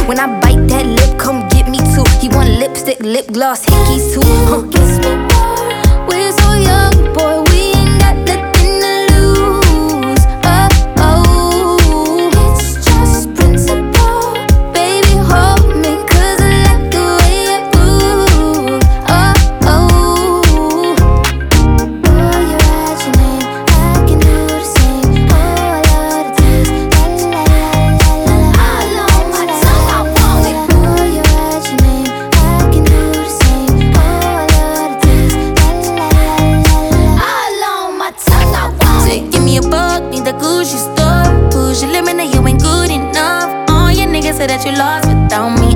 When I bite that lip, come get me too. He want lipstick, lip gloss, hickeys too. Kiss me more. We're so young, boy, we ain't got nothing to lose. Oh, oh, it's just principle. Baby, hold me, 'cause I like the way you move. Oh, oh, oh, you write your name, I can do the same. Oh, I love the taste, la la la la la. All on my tongue, I want it. Oh, you write your name, I can do the same. Oh, I love the taste, la la la la la. All on my tongue, I want it. Say, give me a buck, need the Gucci stuff. Push your limit, now you ain't good enough. All your niggas say that you lost without me.